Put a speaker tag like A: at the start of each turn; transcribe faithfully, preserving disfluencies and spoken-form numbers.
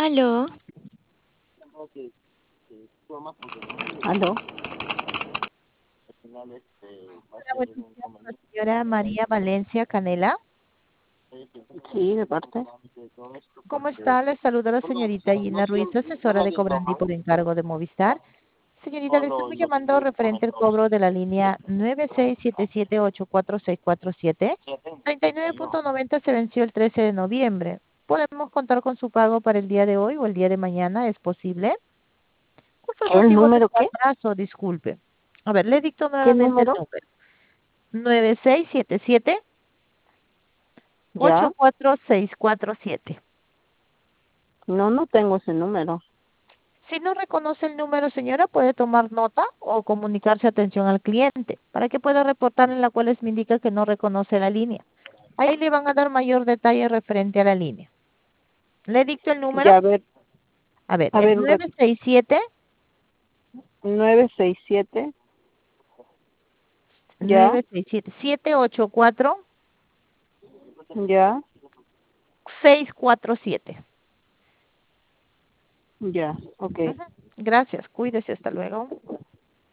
A: Aló,
B: ¿Aló?
A: hola, buenos días, con la señora María Valencia Canela.
B: Sí, de parte.
A: ¿Cómo está? Le saluda la señorita Gina Ruiz, asesora de Cobrandi por encargo de Movistar. Señorita, le estamos llamando referente al cobro de la línea nueve seis siete siete ocho cuatro seis cuatro siete. treinta y nueve punto noventa se venció el trece de noviembre. ¿Podemos contar con su pago para el día de hoy o el día de mañana? ¿Es posible? ¿Cuál fue el
B: ¿El
A: motivo de
B: número
A: su
B: qué?
A: atraso? Disculpe. A ver, le dicto
B: ¿Qué
A: nuevamente el
B: número?
A: número. nueve seis siete siete ocho
B: Ya.
A: cuatro seis cuatro siete.
B: No, no tengo ese número.
A: Si no reconoce el número, señora, puede tomar nota o comunicarse atención al cliente para que pueda reportar en la cual me indica que no reconoce la línea. Ahí le van a dar mayor detalle referente a la línea. Le dicto el número.
B: Ya, a ver,
A: A ver,
B: a
A: el
B: ver un
A: nueve
B: ratito.
A: seis siete
B: nueve seis siete. Ya,
A: nueve seis siete siete ocho cuatro
B: ya,
A: seis cuatro siete.
B: ya. Ok.
A: Gracias, cuídese, hasta luego.